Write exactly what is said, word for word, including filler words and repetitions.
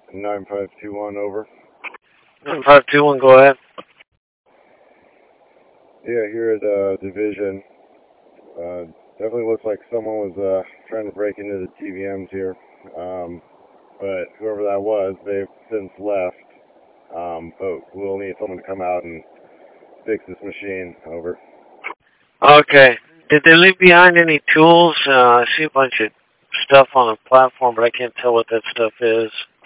nine five two one, over. nine five two one, go ahead. Yeah, here at uh, Division. Uh, definitely looks like someone was uh, trying to break into the T V Ms here. Um, but whoever that was, they've since left. Um, but we'll need someone to come out and fix this machine, over. Okay. Did they leave behind any tools? Uh, I see a bunch of stuff on the platform, but I can't tell what that stuff is.